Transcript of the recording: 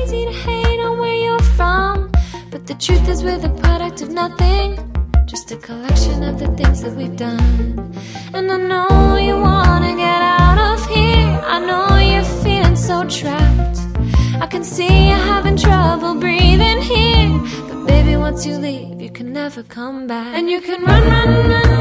easy to hate on where you're from, but the truth is we're the product of nothing, just a collection of the things that we've done. And I know you wanna get out of here, I know you're feeling so trapped, I can see you're having trouble breathing here, but baby, once you leave, you can never come back. And you can run, run, run